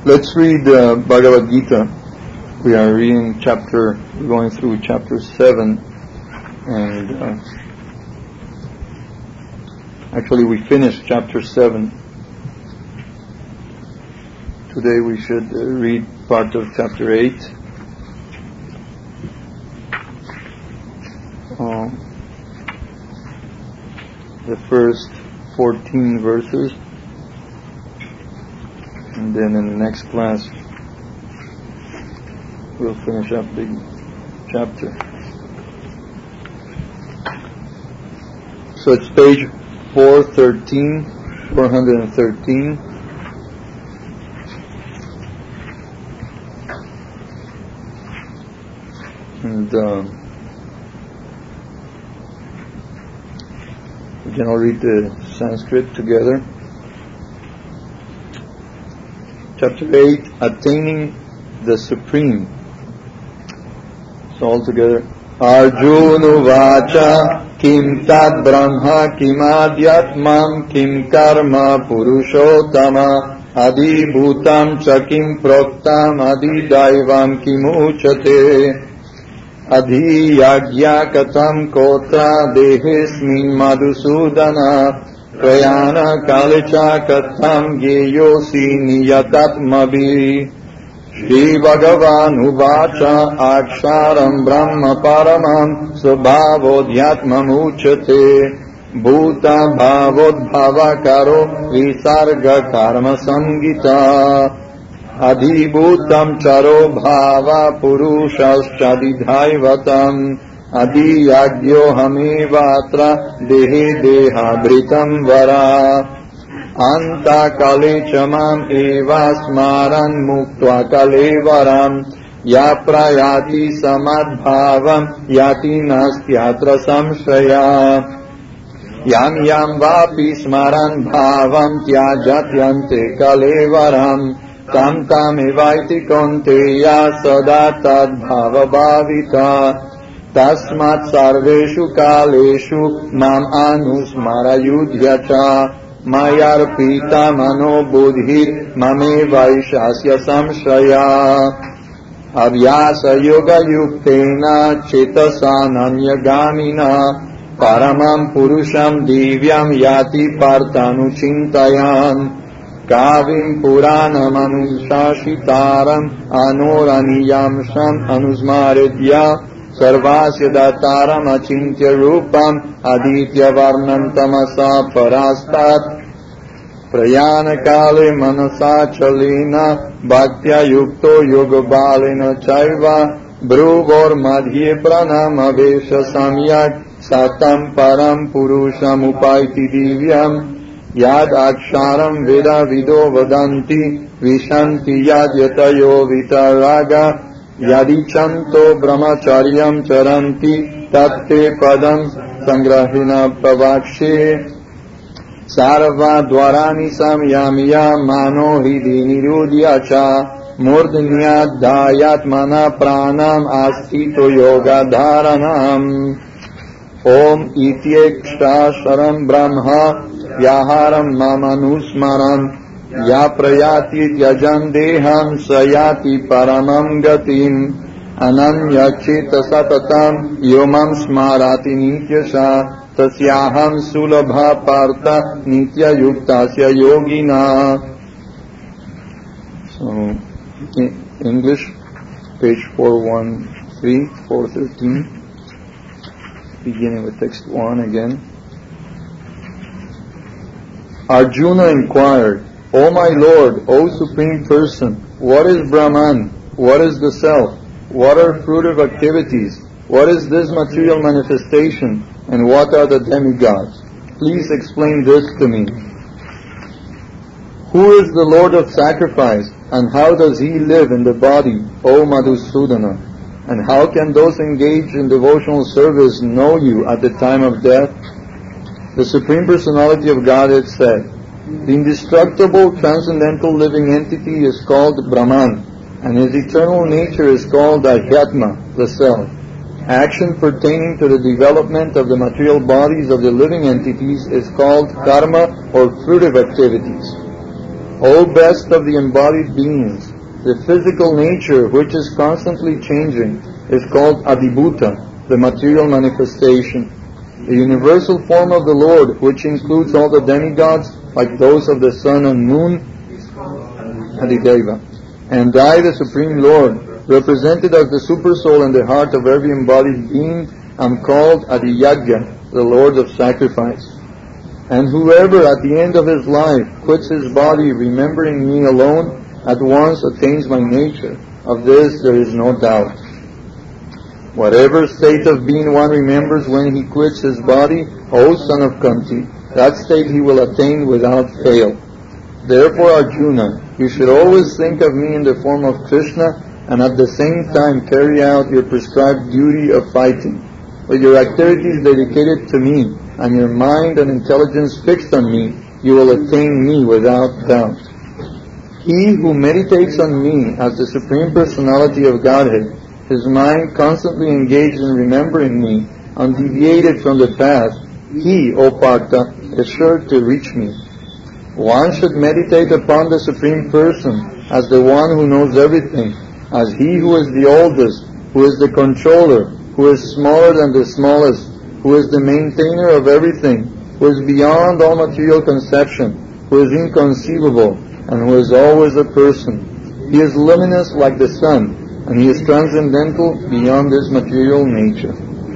Let's read Bhagavad Gita. We are going through chapter 7, and actually we finished chapter 7. Today we should read part of chapter 8. The first 14 verses. And then in the next class, we'll finish up the chapter. So it's page 413. And we can all read the Sanskrit together. Chapter 8, Attaining the Supreme. So all together. Arjuna Vacha Kim Tad Brahma Kim Adhyatmam Kim Karma Purushottama Adi Bhutam Chakim Proktam Adi Daivam Kim Uchate Adhi Yagya Katam Kotra Dehesmin Madhusudana Prayana Kalicha Katam Geyosi Niyatatmabi Shri Bhagavan Uvacha Aksharam Brahma Paramam Svabhavodhyatmam Uchate Bhuta Bhavodbhavakaro Visarga Karma Samgita Adhibhutam Charo Bhava Purushashchadidhaivatam Adi Yagyo Hamevatra Dehe Dehabritam Vara Anta Kale Chamam Eva Smaran Muktva Kalevaram Ya Prayati Samadbhavam Yati Nastyatra Samshaya Yam Yam Vapi Smaran Bhavam Tyajatyante Kalevaram Tam Tam Evaiti Konteya Sada Tad Bhava Bhavita Tasmat Sarveshu Kaleshu Mam Anusmara Yudhyacha Mayarpita Mano Buddhir Mame Vaishasya Samshaya Avyasa Yoga Yuktena Chetasananya Gamina Paramam Purusham Divyam Yati Partanu Chintayan Kavim Puranam Anushashitaram Anoraniyam Sham Anusmaredya Sarvasya Dataram Achintya Rupam Aditya Varnam Tamasa Parastat Prayana Kale Manasa Chalina Bhaktya Yukto Yoga Balena Chaiva Bruvor Madhye Pranam Avesha Samyak Satam Param Purusham Upaiti Divyam Yad Aksharam Veda Vido Vadanti Vishanti Yad Yatayo Vitaraga Yadichanto Brahmacharyam Charanti Tatte Padam Sangrahina Pravakshe Sarva Dwarani Samyamiya Mano Hidi Nirudhyacha Murdhnya Dayatmana Pranam Astito Yoga Dharanam Om Ityeksha Sharam Brahma Yaharam Mamanusmaram Ya Prayati Yajan Deham Sayati Paramam Gatim Ananya Cheta Satatam Yomam Smarati Nityasha Tasyaham Sulabha Partha Nitya Yuktasya Yogina. So, English, page 413, beginning with text 1 again. Arjuna inquired, O my Lord, O Supreme Person, what is Brahman? What is the Self? What are fruitive activities? What is this material manifestation? And what are the demigods? Please explain this to me. Who is the Lord of sacrifice? And how does he live in the body, O Madhusudana? And how can those engaged in devotional service know you at the time of death? The Supreme Personality of Godhead said, the indestructible transcendental living entity is called Brahman, and his eternal nature is called Adhyatma, the Self. Action pertaining to the development of the material bodies of the living entities is called karma or fruitive activities. O best of the embodied beings, the physical nature which is constantly changing is called Adibhuta, the material manifestation. The universal form of the Lord, which includes all the demigods, like those of the sun and moon, Adideva. And I, the Supreme Lord, represented as the Supersoul in the heart of every embodied being, am called Adiyagya, the Lord of Sacrifice. And whoever at the end of his life quits his body remembering me alone, at once attains my nature. Of this there is no doubt. Whatever state of being one remembers when he quits his body, O son of Kunti, that state he will attain without fail. Therefore, Arjuna, you should always think of me in the form of Krishna, and at the same time carry out your prescribed duty of fighting. With your activities dedicated to me, and your mind and intelligence fixed on me, you will attain me without doubt. He who meditates on me as the Supreme Personality of Godhead, his mind constantly engaged in remembering me, undeviated from the path, he, O Partha, is sure to reach me. One should meditate upon the Supreme Person as the one who knows everything, as he who is the oldest, who is the controller, who is smaller than the smallest, who is the maintainer of everything, who is beyond all material conception, who is inconceivable, and who is always a person. He is luminous like the sun, and he is transcendental beyond this material nature.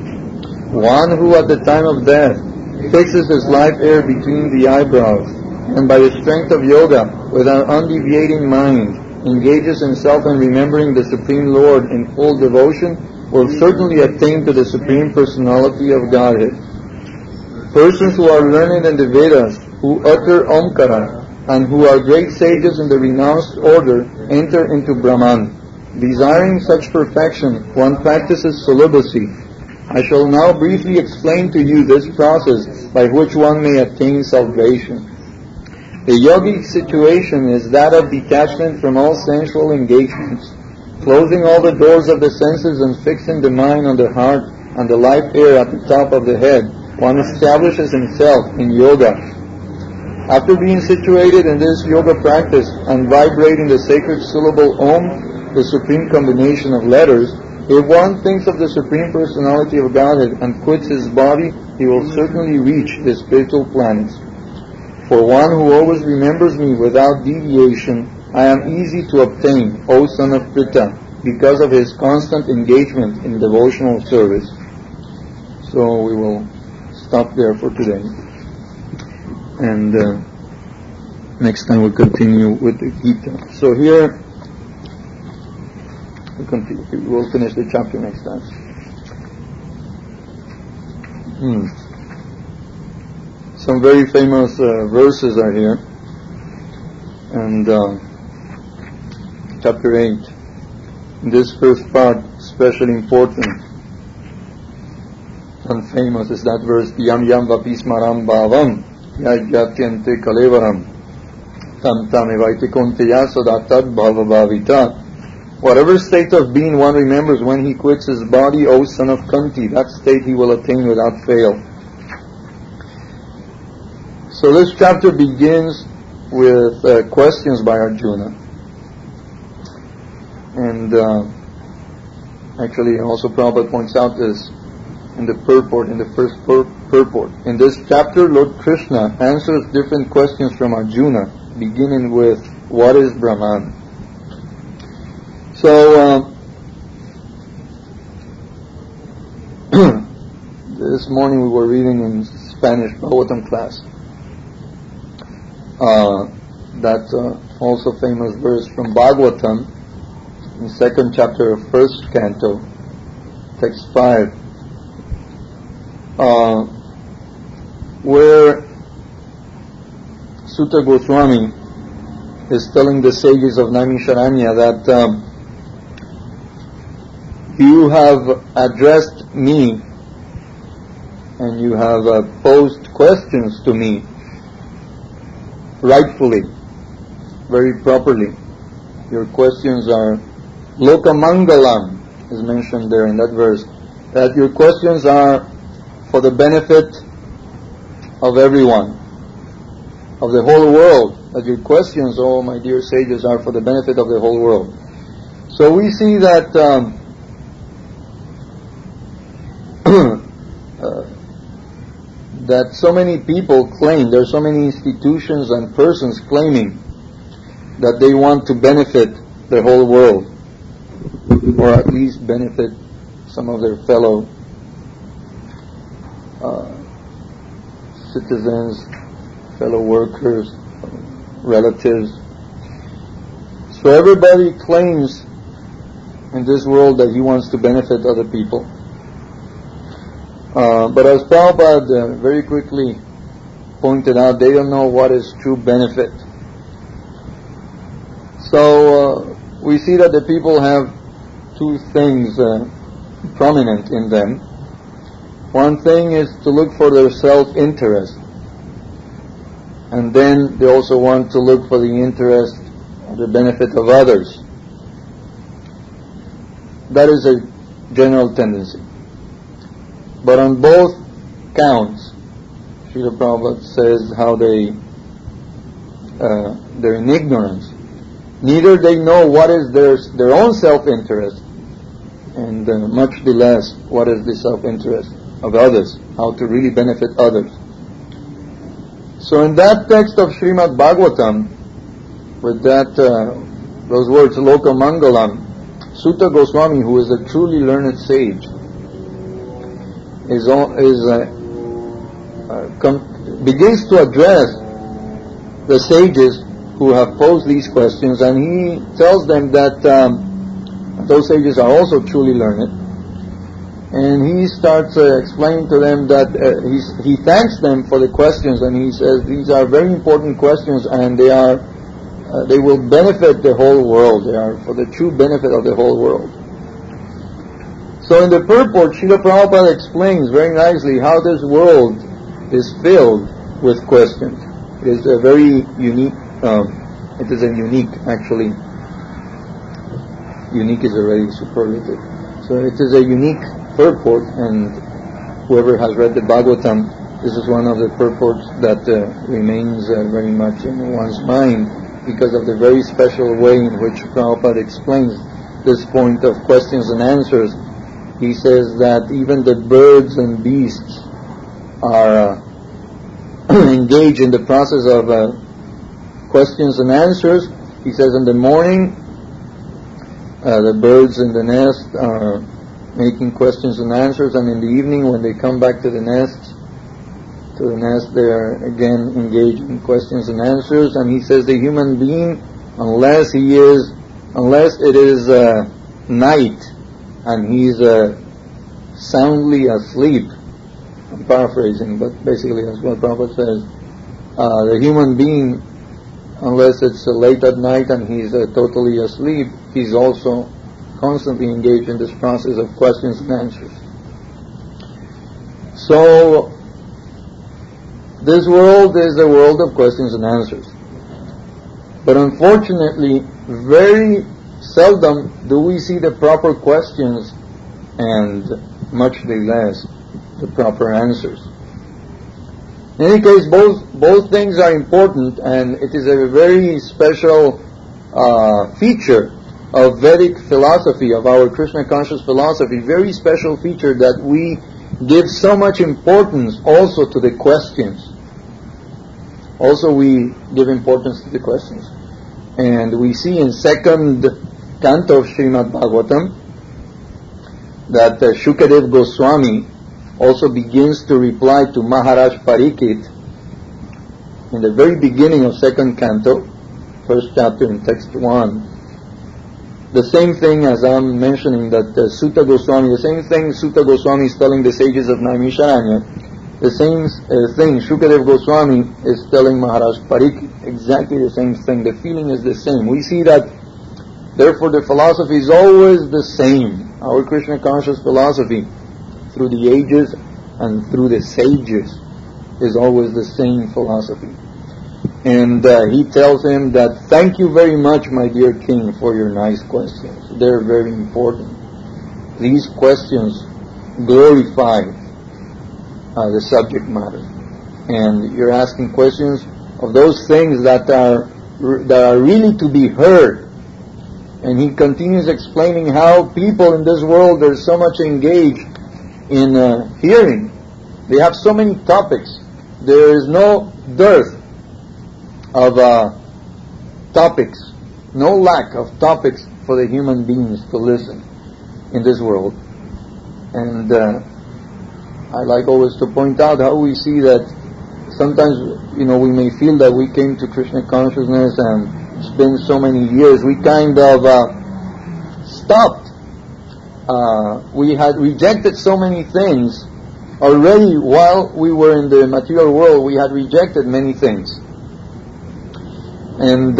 One who at the time of death fixes his life air between the eyebrows, and by the strength of yoga, with an undeviating mind, engages himself in remembering the Supreme Lord in full devotion, will certainly attain to the Supreme Personality of Godhead. Persons who are learned in the Vedas, who utter Omkara, and who are great sages in the renounced order, enter into Brahman. Desiring such perfection, one practices celibacy. I shall now briefly explain to you this process by which one may attain salvation. The yogic situation is that of detachment from all sensual engagements. Closing all the doors of the senses and fixing the mind on the heart and the life air at the top of the head, one establishes himself in yoga. After being situated in this yoga practice and vibrating the sacred syllable Om, the supreme combination of letters, if one thinks of the Supreme Personality of Godhead and quits his body, he will certainly reach the spiritual planets. For one who always remembers me without deviation, I am easy to obtain, O son of Pritha, because of his constant engagement in devotional service. So we will stop there for today. And next time we'll continue with the Gita. So here, we'll finish the chapter next time. Some very famous verses are here. And chapter 8. This first part, especially important and famous, is that verse, Yam yam vapismaram bhavam yajatyante kalevaram tam tam evaite konteya sodatad bhavavavita. Whatever state of being one remembers when he quits his body, O son of Kunti, that state he will attain without fail. So this chapter begins with questions by Arjuna. And actually also Prabhupada points out this in the purport, in the first purport. In this chapter, Lord Krishna answers different questions from Arjuna, beginning with, what is Brahman? So, this morning we were reading in Spanish Bhagavatam class that also famous verse from Bhagavatam in second chapter of first canto, text 5, where Sutta Goswami is telling the sages of Naimisharanya that you have addressed me and you have posed questions to me rightfully, very properly. Your questions are Lokamangalam, is mentioned there in that verse, that your questions are for the benefit of everyone. of the whole world, that your questions, oh my dear sages, are for the benefit of the whole world. So we see that that so many people claim, there are so many institutions and persons claiming that they want to benefit the whole world, or at least benefit some of their fellow citizens, fellow workers, relatives. So everybody claims in this world that he wants to benefit other people. But as Prabhupada very quickly pointed out, they don't know what is true benefit. So we see that the people have two things prominent in them. One thing is to look for their self-interest, and then they also want to look for the interest or the benefit of others. That is a general tendency. But on both counts, Srila Prabhupada says how they're in ignorance. Neither they know what is their own self-interest, and much less what is the self-interest of others, how to really benefit others. So in that text of Srimad Bhagavatam, with that those words, Loka Mangalam, Sutta Goswami, who is a truly learned sage, begins to address the sages who have posed these questions, and he tells them that those sages are also truly learned, and he starts explaining to them that he thanks them for the questions, and he says these are very important questions, and they will benefit the whole world. They are for the true benefit of the whole world. So in the purport, Srila Prabhupada explains very nicely how this world is filled with questions. It is a very unique, unique is already superlative. So it is a unique purport, and whoever has read the Bhagavatam, this is one of the purports that remains very much in one's mind, because of the very special way in which Prabhupada explains this point of questions and answers. He says that even the birds and beasts are engaged in the process of questions and answers. He says in the morning, the birds in the nest are making questions and answers, and in the evening when they come back to the nest, they are again engaged in questions and answers. And he says the human being, unless it is night and he's soundly asleep, I'm paraphrasing, but basically that's what Prabhupada says, the human being, unless it's late at night and he's totally asleep, he's also constantly engaged in this process of questions and answers. So this world is a world of questions and answers. But unfortunately, very seldom do we see the proper questions, and much less the proper answers. In any case, both things are important, and it is a very special feature of Vedic philosophy, of our Krishna conscious philosophy, very special feature that we give so much importance also to the questions. Also we give importance to the questions. And we see in second canto of Srimad Bhagavatam that Shukadev Goswami also begins to reply to Maharaj Parikshit in the very beginning of second canto, first chapter in text 1. The same thing as I'm mentioning that Sutta Goswami, the same thing Sutta Goswami is telling the sages of Naimisharanya, the same thing Shukadev Goswami is telling Maharaj Parikshit, exactly the same thing. The feeling is the same. We see that, therefore, the philosophy is always the same. Our Krishna conscious philosophy, through the ages and through the sages, is always the same philosophy. And he tells him that, thank you very much, my dear king, for your nice questions. They're very important. These questions glorify the subject matter. And you're asking questions of those things that are really to be heard. And he continues explaining how people in this world are so much engaged in hearing. They have so many topics. There is no dearth of topics, no lack of topics for the human beings to listen in this world. And I like always to point out how we see that sometimes, we may feel that we came to Krishna consciousness and it's been so many years, we kind of stopped. We had rejected so many things already while we were in the material world. We had rejected many things, and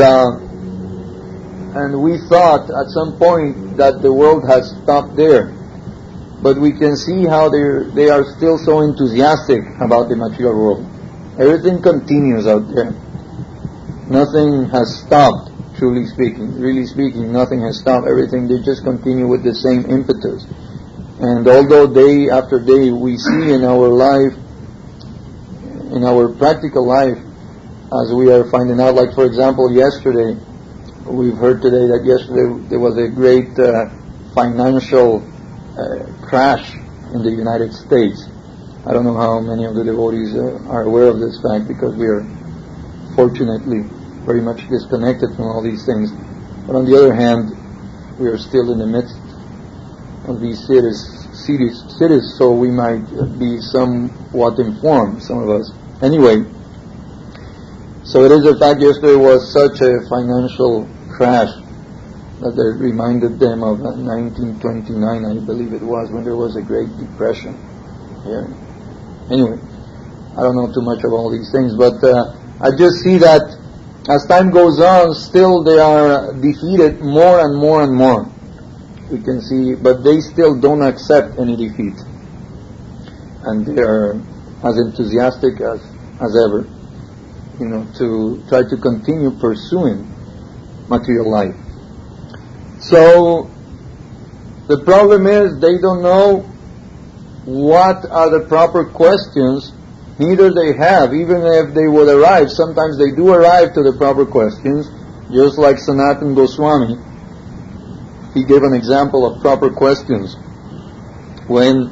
we thought at some point that the world has stopped there. But we can see how they are still so enthusiastic about the material world. Everything continues out there. Nothing has stopped, truly speaking. Really speaking, nothing has stopped. Everything, they just continue with the same impetus. And although day after day we see in our life, in our practical life, as we are finding out, like for example yesterday, we've heard today that yesterday there was a great financial crash in the United States. I don't know how many of the devotees are aware of this fact, because we are fortunately very much disconnected from all these things. But on the other hand, we are still in the midst of these cities, so we might be somewhat informed, some of us. Anyway, so it is a fact, yesterday was such a financial crash that it reminded them of 1929, I believe it was, when there was a Great Depression here. Anyway, I don't know too much of all these things, but I just see that as time goes on, still they are defeated more and more and more. We can see, but they still don't accept any defeat. And they are as enthusiastic as ever, to try to continue pursuing material life. So, the problem is they don't know what are the proper questions. Neither they have, even if they would arrive. Sometimes they do arrive to the proper questions, just like Sanatana Goswami. He gave an example of proper questions when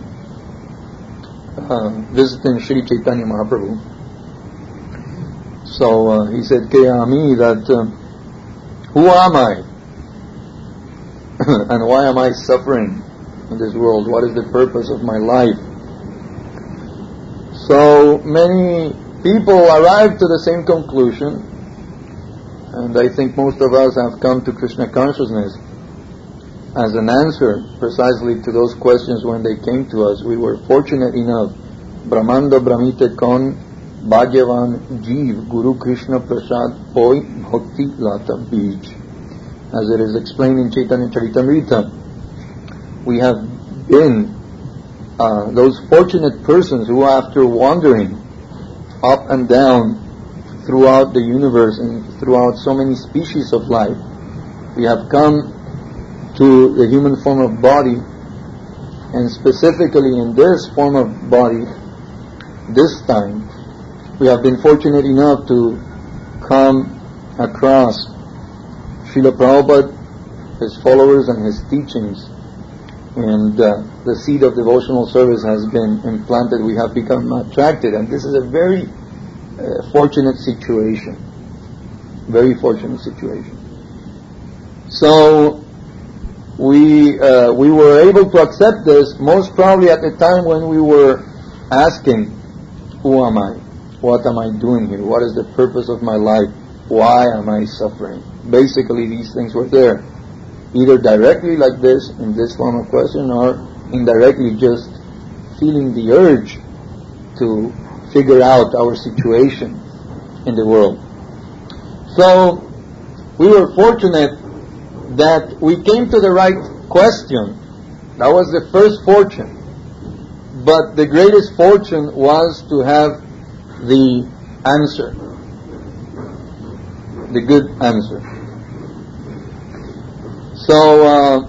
visiting Sri Chaitanya Mahaprabhu. So he said, Kayami, that who am I? And why am I suffering in this world? What is the purpose of my life? So many people arrive to the same conclusion, and I think most of us have come to Krishna consciousness as an answer precisely to those questions when they came to us. We were fortunate enough, Brahmanda Brahmite Kon Bhagyavan Jeev Guru Krishna Prasad Hoi Bhakti Lata Bij, as it is explained in Chaitanya Charitamrita. We have been those fortunate persons who, after wandering up and down throughout the universe and throughout so many species of life, we have come to the human form of body, and specifically in this form of body, this time, we have been fortunate enough to come across Srila Prabhupada, his followers and his teachings, and the seed of devotional service has been implanted. We have become attracted, and this is a very fortunate situation. Very fortunate situation. So we were able to accept this most probably at the time when we were asking, who am I? What am I doing here? What is the purpose of my life? Why am I suffering? Basically, these things were there, either directly like this, in this form of question, or indirectly just feeling the urge to figure out our situation in the world. So, we were fortunate that we came to the right question. That was the first fortune. But the greatest fortune was to have the answer, the good answer. So,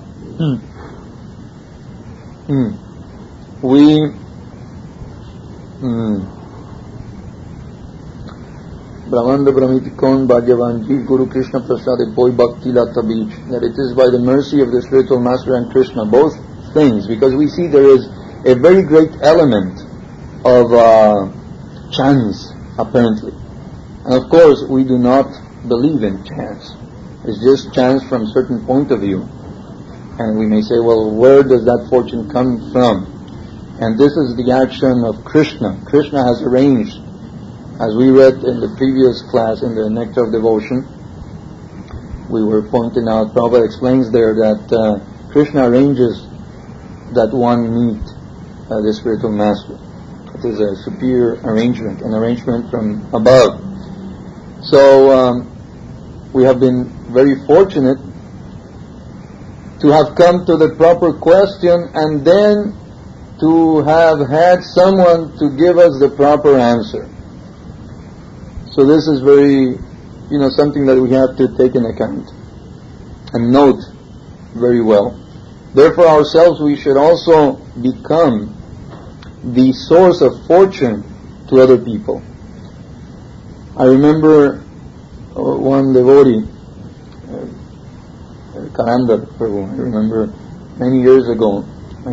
Brahmanda Brahmitikon Bhagyavanji Guru Krishna Prasade Poi Bhakti Lata Beach, that it is by the mercy of the spiritual master and Krishna, both things, because we see there is a very great element of chance, apparently. And of course, we do not believe in chance. It's just chance from a certain point of view. And we may say, well, where does that fortune come from? And this is the action of Krishna. Krishna has arranged, as we read in the previous class in the Nectar of Devotion, we were pointing out, Prabhupada explains there that Krishna arranges that one meet the spiritual master. It is a superior arrangement, an arrangement from above. So we have been very fortunate to have come to the proper question and then to have had someone to give us the proper answer. So this is very, something that we have to take in account and note very well. Therefore ourselves we should also become the source of fortune to other people. I remember one devotee, Karandar Prabhu, I remember many years ago, I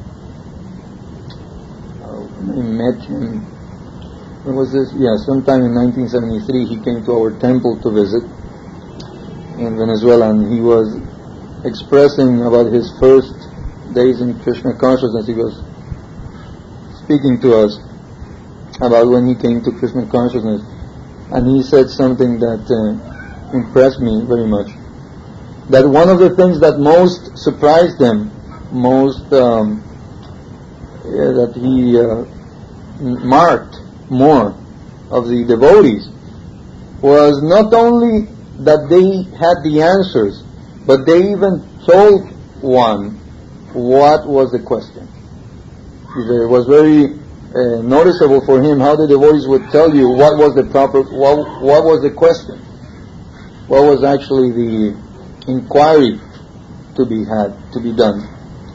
met him, when was this? Yeah, sometime in 1973 he came to our temple to visit in Venezuela, and he was expressing about his first days in Krishna consciousness. He was speaking to us about when he came to Krishna consciousness, and he said something that impressed me very much. That one of the things that most surprised him, that he marked more of the devotees, was not only that they had the answers, but they even told one what was the question. It was very noticeable for him how the devotees would tell you what was the question, what was actually the inquiry to be done.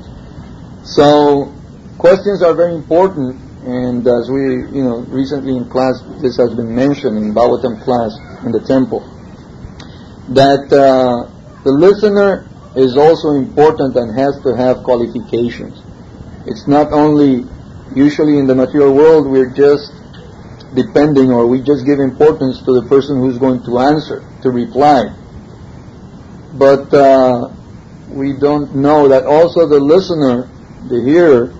So questions are very important, and as we recently in class, this has been mentioned in Bhagavatam class in the temple, that the listener is also important and has to have qualifications. It's not only, usually in the material world we're just depending, or we just give importance to the person who's going to answer, to reply. But we don't know that also the listener, the hearer,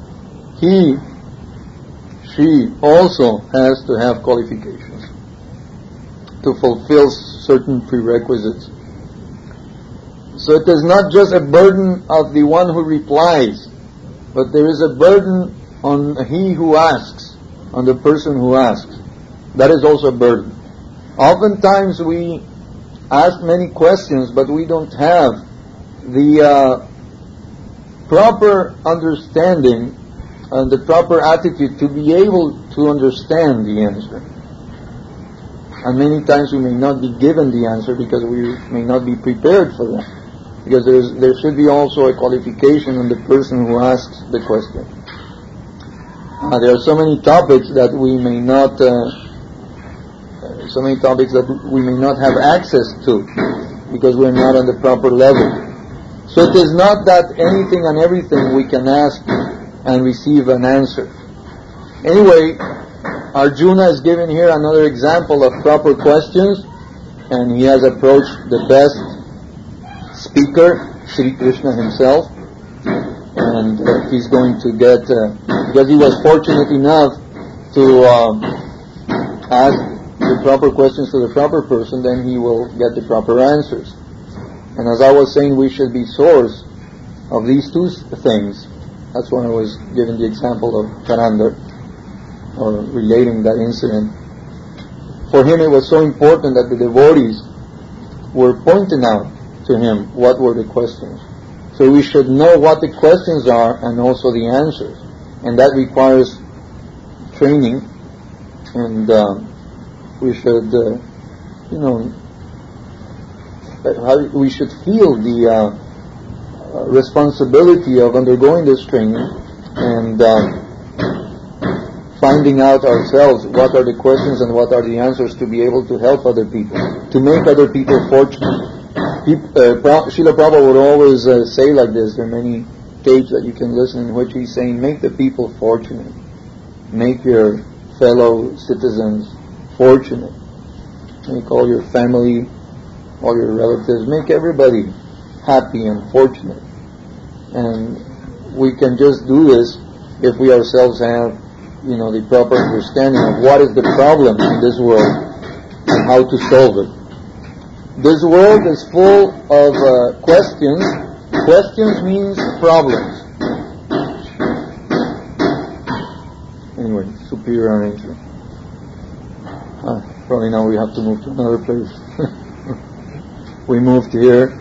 she also has to have qualifications to fulfill certain prerequisites. So it is not just a burden of the one who replies, but there is a burden on he who asks, on the person who asks. That is also a burden. Oftentimes we ask many questions, but we don't have the proper understanding and the proper attitude to be able to understand the answer. And many times we may not be given the answer because we may not be prepared for that. Because there should be also a qualification on the person who asks the question. There are so many topics that we may not have access to because we're not on the proper level. So it is not that anything and everything we can ask and receive an answer. Anyway, Arjuna is given here another example of proper questions, and he has approached the best speaker, Sri Krishna himself, and he's going to get, because he was fortunate enough to ask the proper questions to the proper person, then he will get the proper answers. And as I was saying, we should be source of these two things. That's why I was giving the example of Karandar, or relating that incident. For him it was so important that the devotees were pointing out to him what were the questions. So we should know what the questions are and also the answers. And that requires training, and we should, we should feel the responsibility of undergoing this training and finding out ourselves what are the questions and what are the answers to be able to help other people, to make other people fortunate. Srila Prabhupada would always say like this. There are many tapes that you can listen in which he's saying, make the people fortunate. Make your fellow citizens fortunate. Make all your family, all your relatives, make everybody happy and fortunate. And we can just do this if we ourselves have, the proper understanding of what is the problem in this world and how to solve it. This world is full of questions. Questions means problems. Anyway, superior arrangement. Probably now we have to move to another place. We moved here.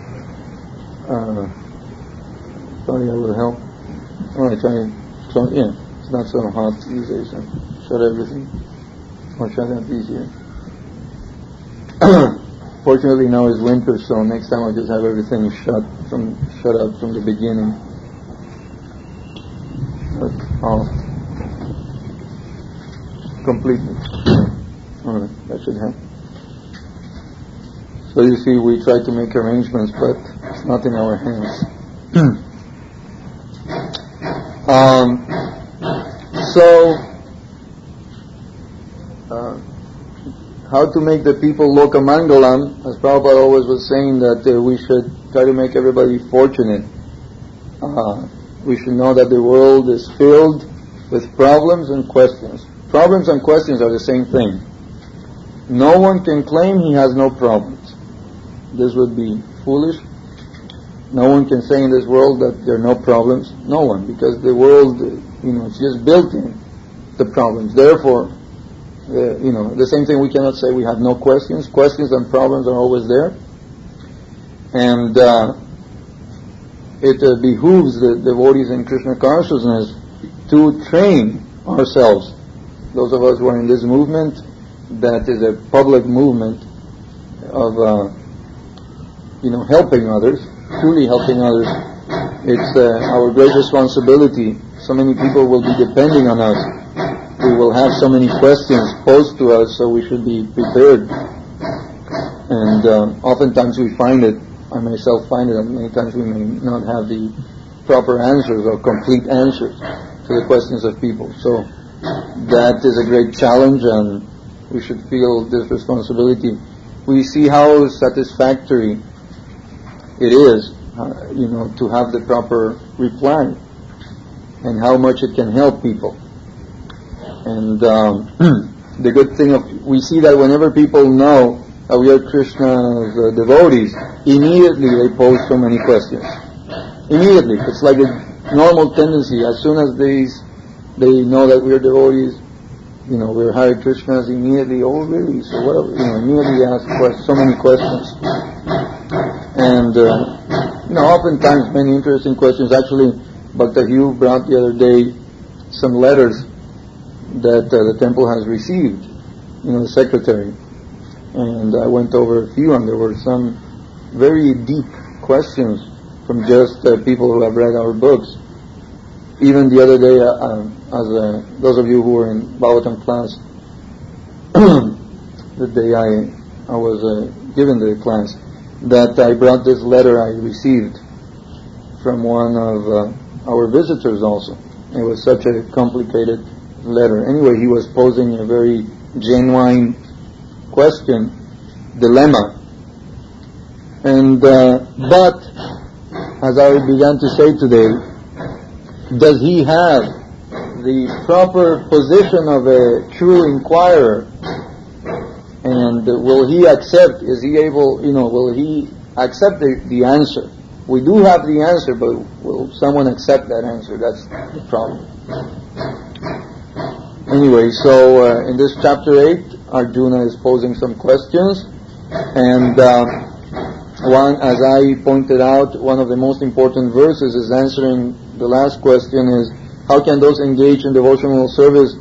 Probably that would help. Alright, it's not so hot these days. So shut everything. Or shut that easier. Fortunately now is winter, so next time I'll just have everything shut up from the beginning. Off. Completely. Alright, that should help. So you see, we try to make arrangements, but it's not in our hands. How to make the people lokamangalam, as Prabhupada always was saying that we should try to make everybody fortunate. We should know that the world is filled with problems and questions. Problems and questions are the same thing. No one can claim he has no problems. This would be foolish. No one can say in this world that there are no problems. No one, because the world, it's just built in the problems. Therefore, the same thing, we cannot say we have no questions. Questions and problems are always there. And it behooves the devotees in Krishna consciousness to train ourselves. Those of us who are in this movement, that is a public movement of, helping others, truly helping others. It's our great responsibility. So many people will be depending on us. We will have so many questions posed to us, so we should be prepared. And oftentimes we find it, I myself find it, and many times we may not have the proper answers or complete answers to the questions of people. So that is a great challenge, and we should feel this responsibility. We see how satisfactory it is, to have the proper reply, and how much it can help people. And the good thing we see that whenever people know that we are Krishna's devotees, immediately they pose so many questions. Immediately, it's like a normal tendency. As soon as they know that we are devotees, we're Hare Krishnas, immediately, oh really? So what? Immediately ask so many questions. And oftentimes many interesting questions. Actually, Bhakta Hugh brought the other day some letters that the temple has received, the secretary. And I went over a few, and there were some very deep questions from just people who have read our books. Even the other day, as those of you who were in Bhagavatam class, the day I was given the class, that I brought this letter I received from one of our visitors also. It was such a complicated letter. Anyway, he was posing a very genuine dilemma. And but, as I began to say today, does he have the proper position of a true inquirer? And will he accept, will he accept the answer? We do have the answer, but will someone accept that answer? That's the problem. Anyway, so in this chapter 8, Arjuna is posing some questions, and as I pointed out, one of the most important verses is answering the last question is, how can those engaged in devotional service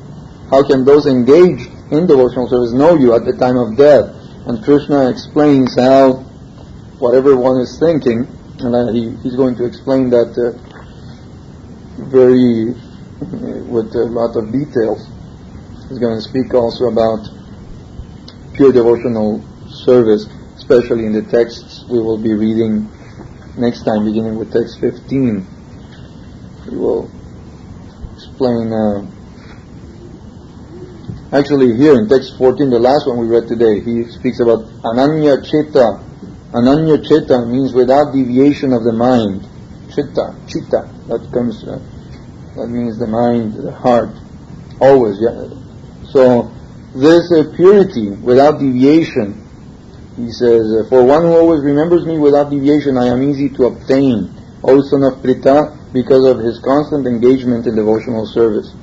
know you at the time of death? And Krishna explains how whatever one is thinking, and he's going to explain that very with a lot of details. He's going to speak also about pure devotional service, especially in the texts we will be reading next time, beginning with text 15. He will explain, actually here in text 14, the last one we read today, he speaks about Ananya Chitta. Ananya Chitta means without deviation of the mind. Chitta, that means the mind, the heart, always. Yeah. So this purity without deviation, he says, for one who always remembers me without deviation, I am easy to obtain. O son of Pritha, because of his constant engagement in devotional service.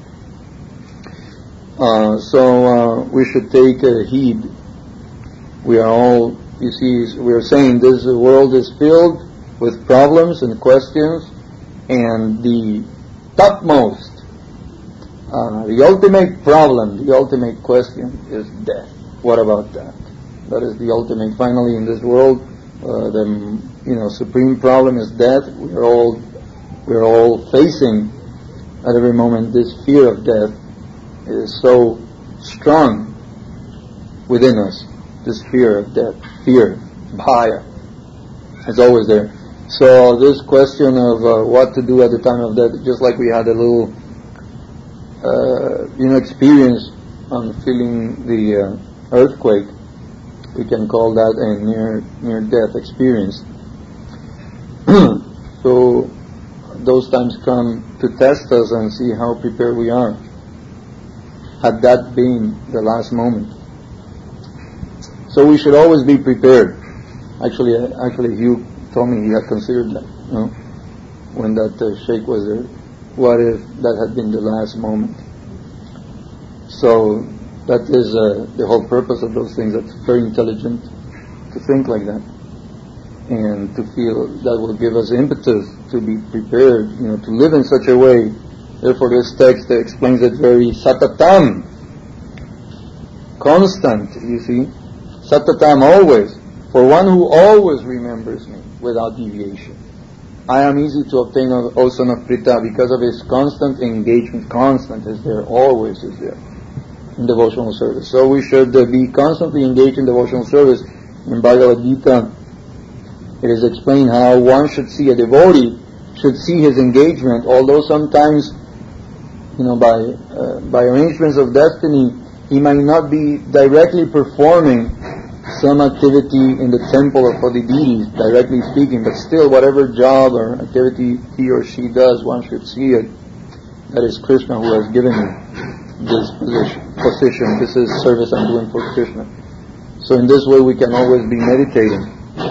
So we should take heed. We are all, you see, we are saying this world is filled with problems and questions, and the topmost, the ultimate problem, the ultimate question is death. What about that? That is the ultimate. Finally, in this world, the supreme problem is death. We're all facing at every moment this fear of death. It is so strong within us. This fear of death, bhaya, is always there. So this question of what to do at the time of death, just like we had a little, experience on feeling the earthquake, we can call that a near-death experience. So those times come to test us and see how prepared we are. Had that been the last moment. So we should always be prepared. Actually, Hugh told me he had considered that, when that sheikh was there. What if that had been the last moment? So that is the whole purpose of those things. That's very intelligent to think like that, and to feel that will give us impetus to be prepared, to live in such a way. Therefore, this text explains it very satatam, constant. You see, satatam, always. For one who always remembers me without deviation, I am easy to obtain, O son of Pritha, because of his constant engagement. Constant is there, always is there, in devotional service. So we should be constantly engaged in devotional service. In Bhagavad Gita, it is explained how one should see a devotee, should see his engagement, although sometimes, by arrangements of destiny, he might not be directly performing some activity in the temple or for the deities, directly speaking, but still whatever job or activity he or she does, one should see it. That is Krishna who has given me this position. This is service I'm doing for Krishna. So in this way we can always be meditating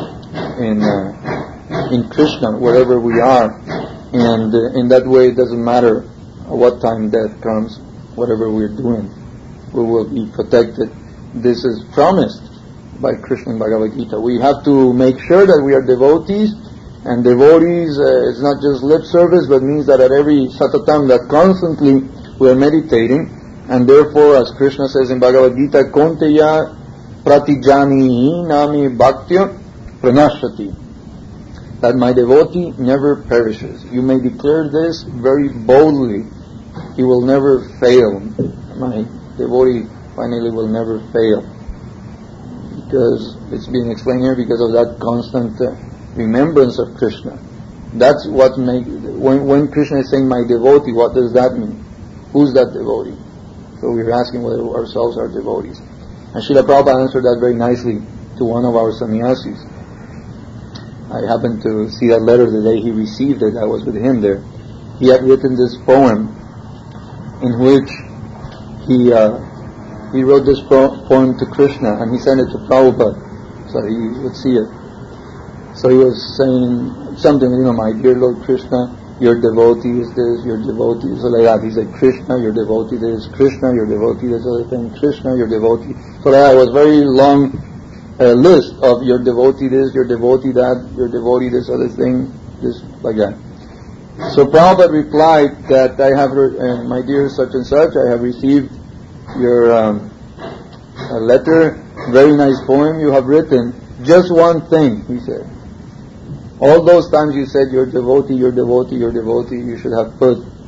in Krishna wherever we are, and in that way it doesn't matter what time death comes, whatever we're doing, we will be protected. This is promised by Krishna in Bhagavad Gita. We have to make sure that we are devotees, and devotees is not just lip service, but means that at every satatam, that constantly we are meditating, and therefore, as Krishna says in Bhagavad Gita, konteya pratijani nami bhaktya pranashati, that my devotee never perishes. You may declare this very boldly. He will never fail. My devotee finally will never fail. Because it's being explained here, because of that constant remembrance of Krishna. That's what makes, when Krishna is saying my devotee, what does that mean? Who's that devotee? So we're asking whether ourselves are devotees. And Srila Prabhupada answered that very nicely to one of our sannyasis. I happened to see that letter the day he received it. I was with him there. He had written this poem in which he wrote this poem to Krishna, and he sent it to Prabhupada so he would see it. So he was saying something, my dear Lord Krishna, your devotee is this, your devotee is like that. He said, Krishna, your devotee this, Krishna, your devotee this other thing, Krishna, your devotee. So that was very long list of your devotee this, your devotee that, your devotee this other thing, this, like that. So Prabhupada replied that I have, my dear such and such, I have received your letter, very nice poem you have written. Just one thing, he said. All those times you said your devotee, your devotee, your devotee, you should have put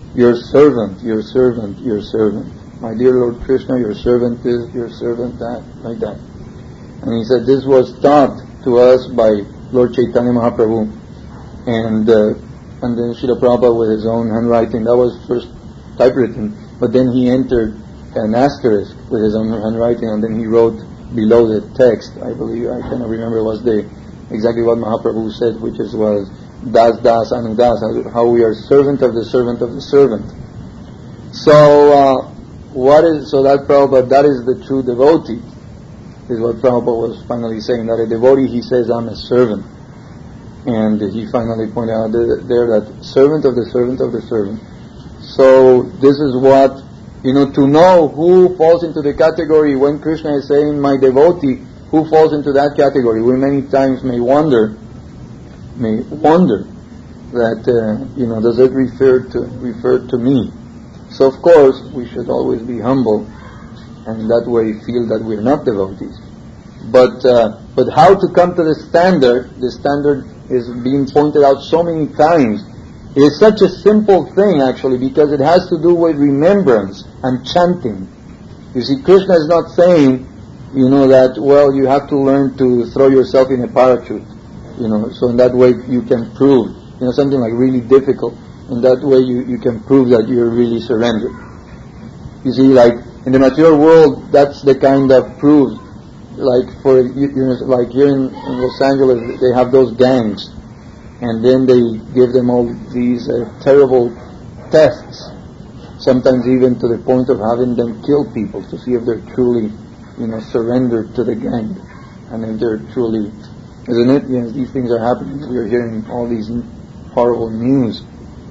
your servant, your servant, your servant. My dear Lord Krishna, your servant this, your servant that, like that. And he said this was taught to us by Lord Chaitanya Mahaprabhu, and then Srila Prabhupada with his own handwriting. That was first typewritten, but then he entered an asterisk with his own handwriting, and then he wrote below the text, I believe, I cannot remember, was exactly what Mahaprabhu said, which was Das Das Anudas, how we are servant of the servant of the servant. So that Prabhupada, that is the true devotee, is what Prabhupada was finally saying, that a devotee, he says, I'm a servant. And he finally pointed out there that servant of the servant of the servant. So this is what, to know who falls into the category, when Krishna is saying my devotee, who falls into that category, we many times may wonder that, does it refer to me? So of course, we should always be humble, and in that way feel that we're not devotees. But how to come to the standard is being pointed out so many times. It is such a simple thing, actually, because it has to do with remembrance and chanting. You see, Krishna is not saying, that, well, you have to learn to throw yourself in a parachute, so in that way you can prove, something like really difficult. In that way you can prove that you're really surrendered. You see, like, in the material world, that's the kind of proof. Like like here in Los Angeles, they have those gangs, and then they give them all these terrible tests, sometimes even to the point of having them kill people to see if they're truly, surrendered to the gang, and if they're truly, isn't it? Yes, these things are happening. We are hearing all these horrible news.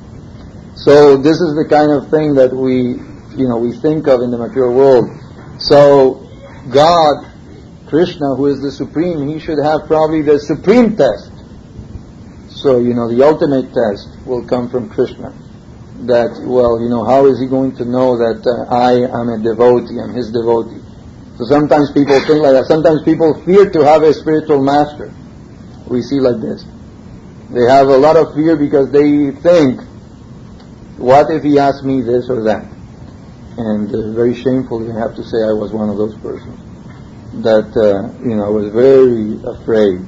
So this is the kind of thing that we think of in the material world. So God, Krishna, who is the Supreme, he should have probably the supreme test. So, the ultimate test will come from Krishna. That, how is he going to know that I am a devotee, I'm his devotee? So sometimes people think like that. Sometimes people fear to have a spiritual master. We see like this. They have a lot of fear because they think, what if he asks me this or that? And very shamefully, I have to say I was one of those persons. That, I was very afraid.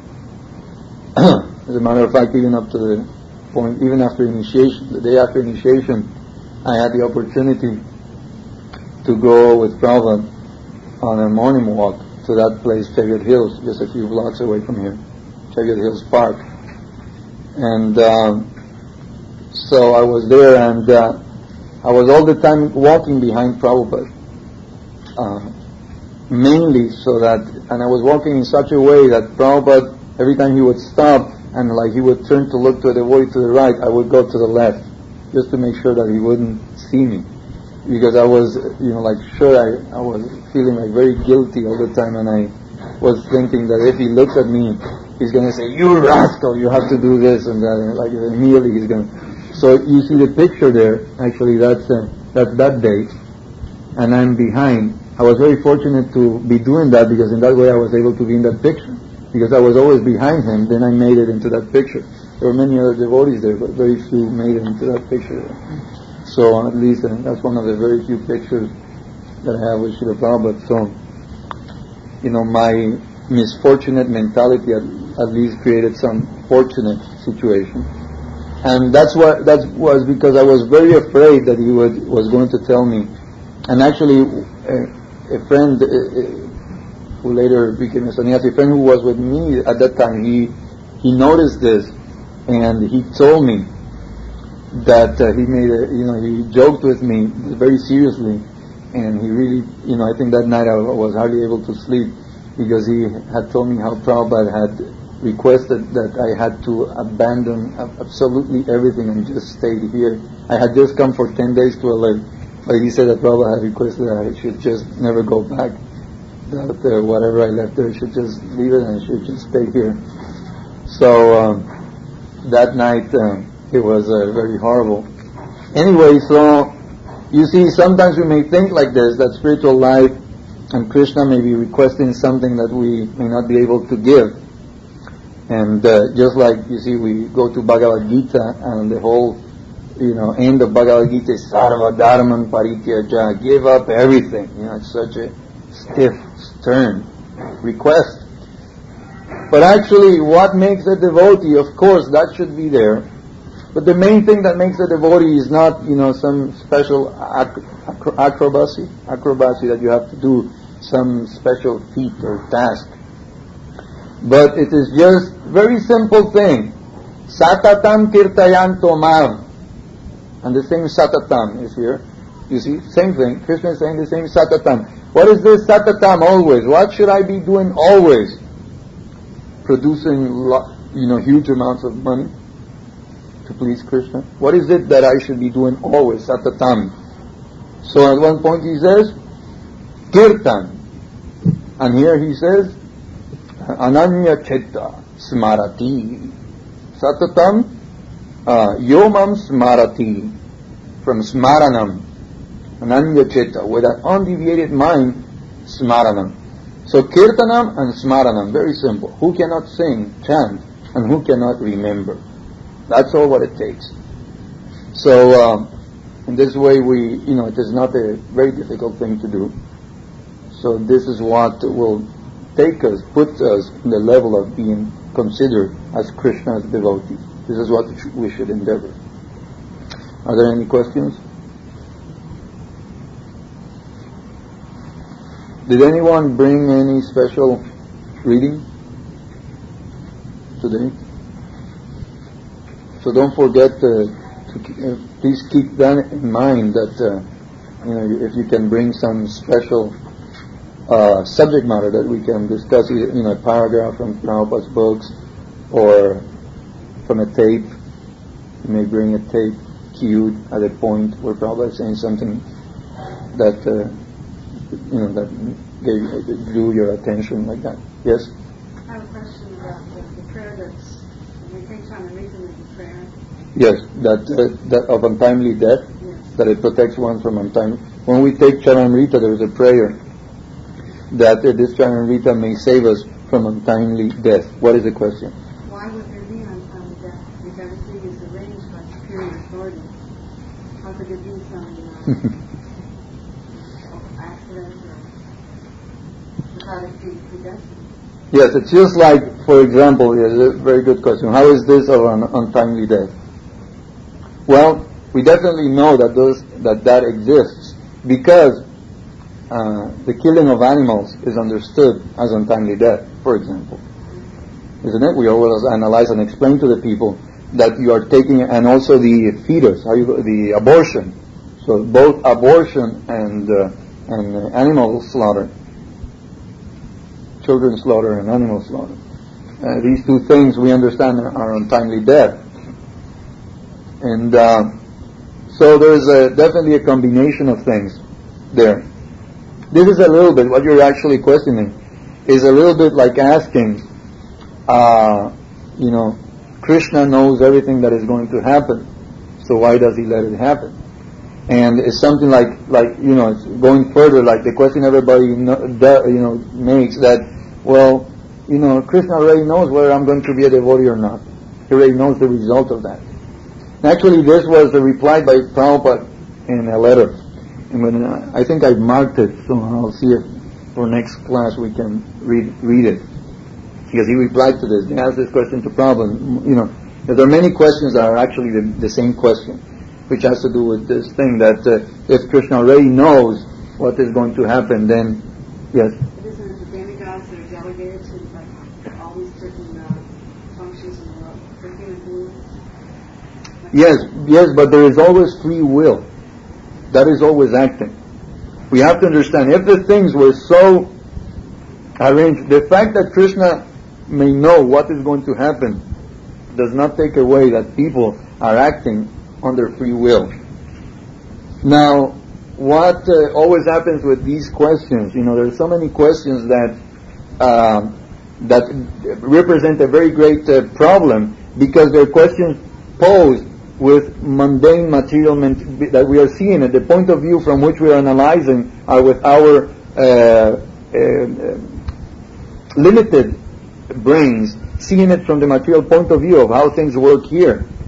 As a matter of fact, even up to the point, even after initiation, the day after initiation, I had the opportunity to go with Prabhupada on a morning walk to that place, Cheviot Hills, just a few blocks away from here, Cheviot Hills Park. And so I was there, and I was all the time walking behind Prabhupada. Mainly so that, and I was walking in such a way that Prabhupada, every time he would stop and like he would turn to look to the devotee to the right, I would go to the left, just to make sure that he wouldn't see me. Because I was, I was feeling like very guilty all the time, and I was thinking that if he looks at me, he's going to say, "You rascal, you have to do this," and that, and like immediately he's going to. So you see the picture there, actually that's that day, and I'm behind. I was very fortunate to be doing that, because in that way I was able to be in that picture. Because I was always behind him, then I made it into that picture. There were many other devotees there, but very few made it into that picture. So at least that's one of the very few pictures that I have with Srila Prabhupada. So, my misfortunate mentality at least created some fortunate situation. And that was because I was very afraid that he was going to tell me. And actually, a friend who later became a sannyasi, a friend who was with me at that time, he noticed this, and he told me that he joked with me very seriously, and he really, I think that night I was hardly able to sleep, because he had told me how Prabhupada had requested that I had to abandon absolutely everything and just stay here. I had just come for 10 days to LA, but he said that Prabhupada had requested that I should just never go back, that whatever I left there, I should just leave it and I should just stay here. So that night it was very horrible. Anyway, so you see, sometimes we may think like this, that spiritual life and Krishna may be requesting something that we may not be able to give. And just like, you see, we go to Bhagavad Gita, and the whole end of Bhagavad Gita is Sarva Dharman Parityaja, give up everything. It's such a stiff, stern request. But actually, what makes a devotee, of course, that should be there. But the main thing that makes a devotee is not, some special acrobacy that you have to do, some special feat or task. But it is just very simple thing. Satatam kirtayanto mam. And the same satatam is here. You see, same thing. Krishna is saying the same satatam. What is this satatam always? What should I be doing always? Producing, huge amounts of money to please Krishna. What is it that I should be doing always? Satatam. So at one point he says, kirtan. And here he says, Ananya Chitta Smarati. Satatam Yomam Smarati. From Smaranam. Ananya Chitta. With an undeviated mind, Smaranam. So Kirtanam and Smaranam, very simple. Who cannot sing, chant, and who cannot remember? That's all what it takes. So in this way it is not a very difficult thing to do. So this is what will put us in the level of being considered as Krishna's devotee. This is what we should endeavor. Are there any questions? Did anyone bring any special reading today? So don't forget please keep that in mind that if you can bring some special subject matter that we can discuss, a paragraph from Prabhupada's books or from a tape. You may bring a tape cued at a point where Prabhupada is saying something that that drew your attention like that. Yes? I have a question about the prayer that's, when we take time and read them as a prayer. Yes, that of untimely death, yes. That it protects one from untimely. When we take Charanamrita, there is a prayer that this Charanamrita may save us from untimely death. What is the question? Why would there be untimely death if everything is arranged by superior authority? How could there be some accident or without it being predestined? Yes, it's just like, for example, it's a very good question. How is this of an untimely death? Well, we definitely know that exists because the killing of animals is understood as untimely death, for example. Isn't it? We always analyze and explain to the people that you are taking, and also the fetus, the abortion. So both abortion and animal slaughter, children slaughter and animal slaughter. These two things we understand are untimely death. And so there is definitely a combination of things there. This is a little bit, what you're actually questioning, is a little bit like asking, Krishna knows everything that is going to happen, so why does he let it happen? And it's something like it's going further, like the question everybody makes that, well, Krishna already knows whether I'm going to be a devotee or not. He already knows the result of that. Actually, this was a reply by Prabhupada in a letter. And when I think I've marked it, so I'll see if for next class we can read it. Because he replied to this. They asked this question to Prabhupada. There are many questions that are actually the same question, which has to do with this thing that if Krishna already knows what is going to happen, then yes. But isn't it the demigods that are delegated to all these certain functions in the world for human beings? Yes, but there is always free will. That is always acting. We have to understand, if the things were so arranged, the fact that Krishna may know what is going to happen does not take away that people are acting under free will. Now, what always happens with these questions, there are so many questions that represent a very great problem, because they're questions posed with mundane material that we are seeing it. The point of view from which we are analyzing are with our limited brains, seeing it from the material point of view of how things work here.